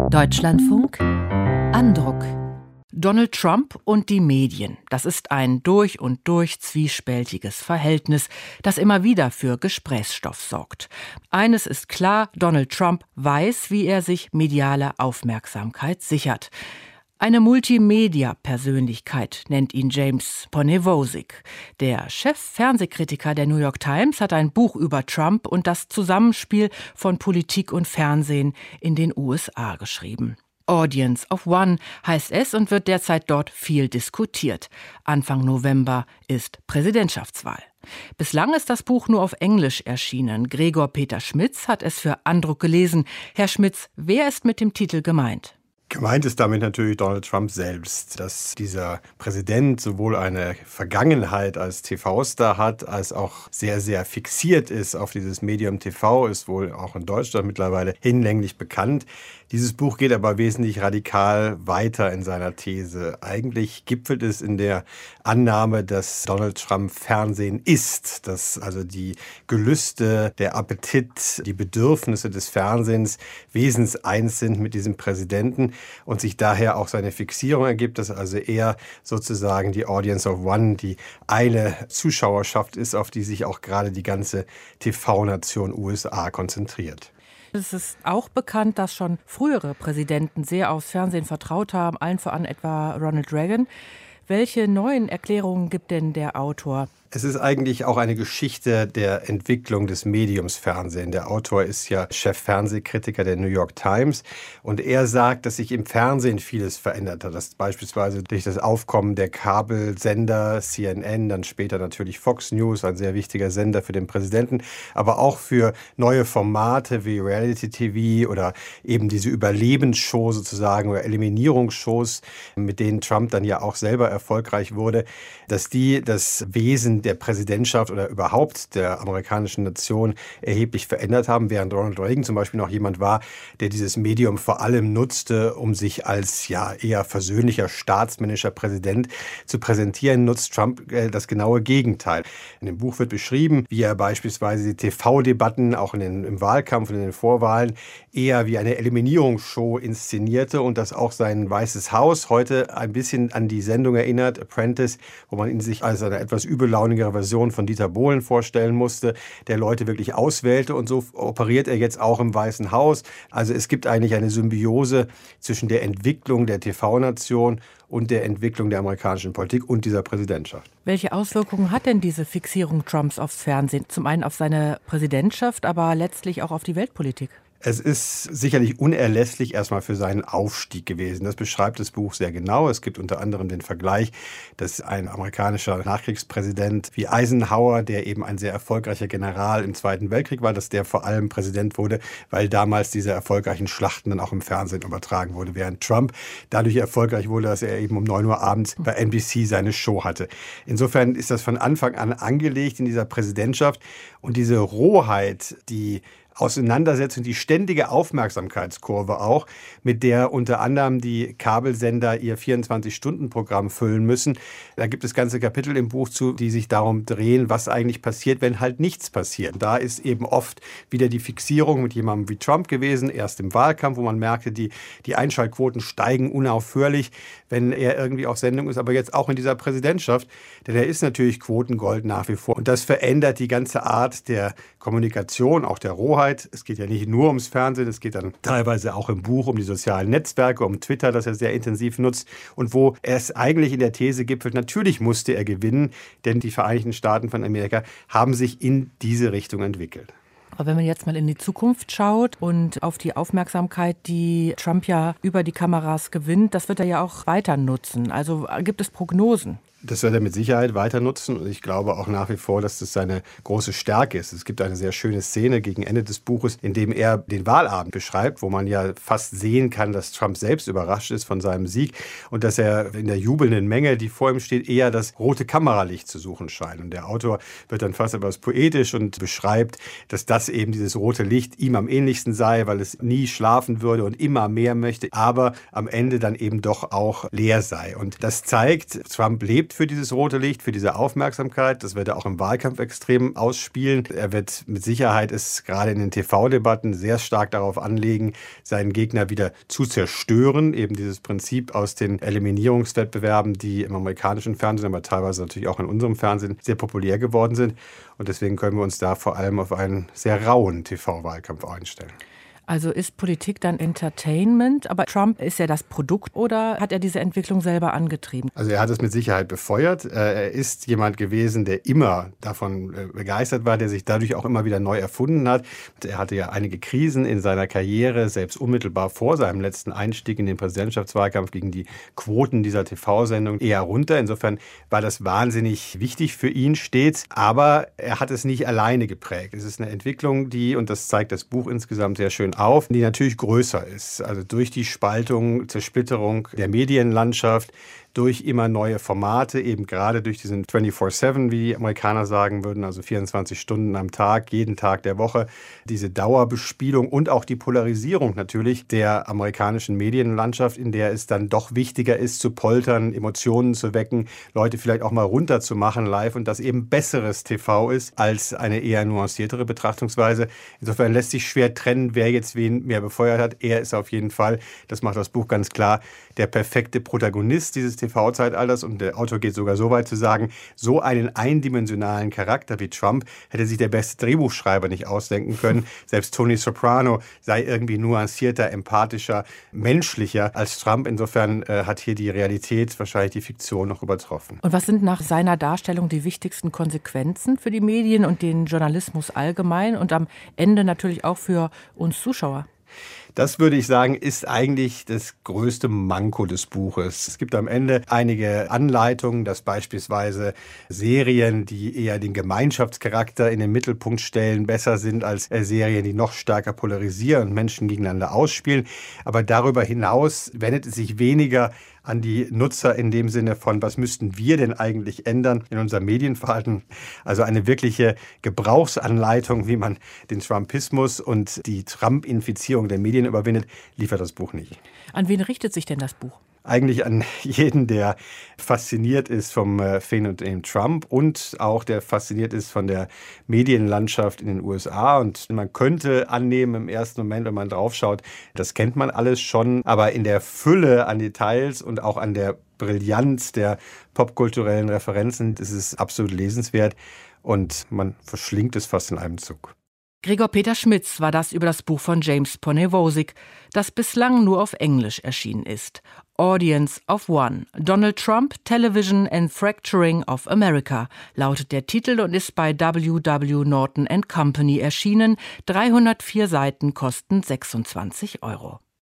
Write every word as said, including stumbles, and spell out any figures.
Deutschlandfunk Andruck. Donald Trump und die Medien. Das ist ein durch und durch zwiespältiges Verhältnis, das immer wieder für Gesprächsstoff sorgt. Eines ist klar, Donald Trump weiß, wie er sich mediale Aufmerksamkeit sichert. Eine Multimedia-Persönlichkeit nennt ihn James Poniewozik. Der Chef-Fernsehkritiker der New York Times hat ein Buch über Trump und das Zusammenspiel von Politik und Fernsehen in den U S A geschrieben. Audience of One heißt es und wird derzeit dort viel diskutiert. Anfang November ist Präsidentschaftswahl. Bislang ist das Buch nur auf Englisch erschienen. Gregor Peter Schmitz hat es für Andruck gelesen. Herr Schmitz, wer ist mit dem Titel gemeint? Gemeint ist damit natürlich Donald Trump selbst, dass dieser Präsident sowohl eine Vergangenheit als T V-Star hat, als auch sehr, sehr fixiert ist auf dieses Medium T V, ist wohl auch in Deutschland mittlerweile hinlänglich bekannt. Dieses Buch geht aber wesentlich radikal weiter in seiner These. Eigentlich gipfelt es in der Annahme, dass Donald Trump Fernsehen ist, dass also die Gelüste, der Appetit, die Bedürfnisse des Fernsehens wesenseins sind mit diesem Präsidenten und sich daher auch seine Fixierung ergibt, dass also er sozusagen die Audience of One, die eine Zuschauerschaft ist, auf die sich auch gerade die ganze T V-Nation U S A konzentriert. Es ist auch bekannt, dass schon frühere Präsidenten sehr aufs Fernsehen vertraut haben, allen voran etwa Ronald Reagan. Welche neuen Erklärungen gibt denn der Autor? Es ist eigentlich auch eine Geschichte der Entwicklung des Mediums Fernsehen. Der Autor ist ja Chef-Fernsehkritiker der New York Times und er sagt, dass sich im Fernsehen vieles verändert hat. Das beispielsweise durch das Aufkommen der Kabelsender C N N, dann später natürlich Fox News, ein sehr wichtiger Sender für den Präsidenten, aber auch für neue Formate wie Reality-T V oder eben diese Überlebensshow sozusagen oder Eliminierungsshows, mit denen Trump dann ja auch selber erfolgreich wurde, dass die das Wesen der Präsidentschaft oder überhaupt der amerikanischen Nation erheblich verändert haben, während Ronald Reagan zum Beispiel noch jemand war, der dieses Medium vor allem nutzte, um sich als ja eher versöhnlicher, staatsmännischer Präsident zu präsentieren, nutzt Trump äh, das genaue Gegenteil. In dem Buch wird beschrieben, wie er beispielsweise die T V-Debatten auch in den, im Wahlkampf und in den Vorwahlen eher wie eine Eliminierungsshow inszenierte und dass auch sein Weißes Haus heute ein bisschen an die Sendung erinnert, Apprentice, wo man ihn sich als eine etwas übellaunige Version von Dieter Bohlen vorstellen musste, der Leute wirklich auswählte und so operiert er jetzt auch im Weißen Haus. Also es gibt eigentlich eine Symbiose zwischen der Entwicklung der T V-Nation und der Entwicklung der amerikanischen Politik und dieser Präsidentschaft. Welche Auswirkungen hat denn diese Fixierung Trumps aufs Fernsehen? Zum einen auf seine Präsidentschaft, aber letztlich auch auf die Weltpolitik. Es ist sicherlich unerlässlich erstmal für seinen Aufstieg gewesen. Das beschreibt das Buch sehr genau. Es gibt unter anderem den Vergleich, dass ein amerikanischer Nachkriegspräsident wie Eisenhower, der eben ein sehr erfolgreicher General im Zweiten Weltkrieg war, dass der vor allem Präsident wurde, weil damals diese erfolgreichen Schlachten dann auch im Fernsehen übertragen wurde, während Trump dadurch erfolgreich wurde, dass er eben um neun Uhr abends bei N B C seine Show hatte. Insofern ist das von Anfang an angelegt in dieser Präsidentschaft und diese Rohheit, die Auseinandersetzung, die ständige Aufmerksamkeitskurve auch, mit der unter anderem die Kabelsender ihr vierundzwanzig-Stunden-Programm füllen müssen. Da gibt es ganze Kapitel im Buch zu, die sich darum drehen, was eigentlich passiert, wenn halt nichts passiert. Da ist eben oft wieder die Fixierung mit jemandem wie Trump gewesen, erst im Wahlkampf, wo man merkte, die, die Einschaltquoten steigen unaufhörlich, wenn er irgendwie auf Sendung ist, aber jetzt auch in dieser Präsidentschaft, denn er ist natürlich Quotengold nach wie vor. Und das verändert die ganze Art der Kommunikation, auch der Rohheit. Es geht ja nicht nur ums Fernsehen, es geht dann teilweise auch im Buch um die sozialen Netzwerke, um Twitter, das er sehr intensiv nutzt und wo es eigentlich in der These gipfelt, natürlich musste er gewinnen, denn die Vereinigten Staaten von Amerika haben sich in diese Richtung entwickelt. Aber wenn man jetzt mal in die Zukunft schaut und auf die Aufmerksamkeit, die Trump ja über die Kameras gewinnt, das wird er ja auch weiter nutzen. Also gibt es Prognosen? Das wird er mit Sicherheit weiter nutzen und ich glaube auch nach wie vor, dass das seine große Stärke ist. Es gibt eine sehr schöne Szene gegen Ende des Buches, in dem er den Wahlabend beschreibt, wo man ja fast sehen kann, dass Trump selbst überrascht ist von seinem Sieg und dass er in der jubelnden Menge, die vor ihm steht, eher das rote Kameralicht zu suchen scheint. Und der Autor wird dann fast etwas poetisch und beschreibt, dass das eben dieses rote Licht ihm am ähnlichsten sei, weil es nie schlafen würde und immer mehr möchte, aber am Ende dann eben doch auch leer sei. Und das zeigt, Trump lebt für dieses rote Licht, für diese Aufmerksamkeit. Das wird er auch im Wahlkampf extrem ausspielen. Er wird mit Sicherheit es gerade in den T V-Debatten sehr stark darauf anlegen, seinen Gegner wieder zu zerstören. Eben dieses Prinzip aus den Eliminierungswettbewerben, die im amerikanischen Fernsehen, aber teilweise natürlich auch in unserem Fernsehen sehr populär geworden sind. Und deswegen können wir uns da vor allem auf einen sehr rauen T V-Wahlkampf einstellen. Also ist Politik dann Entertainment? Aber Trump ist ja das Produkt, oder hat er diese Entwicklung selber angetrieben? Also er hat es mit Sicherheit befeuert. Er ist jemand gewesen, der immer davon begeistert war, der sich dadurch auch immer wieder neu erfunden hat. Er hatte ja einige Krisen in seiner Karriere, selbst unmittelbar vor seinem letzten Einstieg in den Präsidentschaftswahlkampf gegen die Quoten dieser T V-Sendung eher runter. Insofern war das wahnsinnig wichtig für ihn stets. Aber er hat es nicht alleine geprägt. Es ist eine Entwicklung, die, und das zeigt das Buch insgesamt sehr schön auf, die natürlich größer ist. Also durch die Spaltung, Zersplitterung der Medienlandschaft, durch immer neue Formate, eben gerade durch diesen vierundzwanzig sieben, wie die Amerikaner sagen würden, also vierundzwanzig Stunden am Tag, jeden Tag der Woche, diese Dauerbespielung und auch die Polarisierung natürlich der amerikanischen Medienlandschaft, in der es dann doch wichtiger ist, zu poltern, Emotionen zu wecken, Leute vielleicht auch mal runterzumachen live und das eben besseres T V ist als eine eher nuanciertere Betrachtungsweise. Insofern lässt sich schwer trennen, wer jetzt wen mehr befeuert hat. Er ist auf jeden Fall, das macht das Buch ganz klar, der perfekte Protagonist dieses T V-Zeitalters, und der Autor geht sogar so weit zu sagen, so einen eindimensionalen Charakter wie Trump hätte sich der beste Drehbuchschreiber nicht ausdenken können. Selbst Tony Soprano sei irgendwie nuancierter, empathischer, menschlicher als Trump. Insofern äh, hat hier die Realität wahrscheinlich die Fiktion noch übertroffen. Und was sind nach seiner Darstellung die wichtigsten Konsequenzen für die Medien und den Journalismus allgemein und am Ende natürlich auch für uns Zuschauer? Das würde ich sagen, ist eigentlich das größte Manko des Buches. Es gibt am Ende einige Anleitungen, dass beispielsweise Serien, die eher den Gemeinschaftscharakter in den Mittelpunkt stellen, besser sind als Serien, die noch stärker polarisieren und Menschen gegeneinander ausspielen. Aber darüber hinaus wendet es sich weniger an die Nutzer in dem Sinne von, was müssten wir denn eigentlich ändern in unserem Medienverhalten? Also eine wirkliche Gebrauchsanleitung, wie man den Trumpismus und die Trump-Infizierung der Medien überwindet, liefert das Buch nicht. An wen richtet sich denn das Buch? Eigentlich an jeden, der fasziniert ist vom Phänomen Trump und auch der fasziniert ist von der Medienlandschaft in den U S A. Und man könnte annehmen im ersten Moment, wenn man draufschaut, das kennt man alles schon, aber in der Fülle an Details und auch an der Brillanz der popkulturellen Referenzen ist es absolut lesenswert und man verschlingt es fast in einem Zug. Gregor Peter Schmitz war das über das Buch von James Poniewozik, das bislang nur auf Englisch erschienen ist. Audience of One. Donald Trump, Television and Fracturing of America lautet der Titel und ist bei W W Norton and Company erschienen. dreihundertvier Seiten kosten sechsundzwanzig Euro.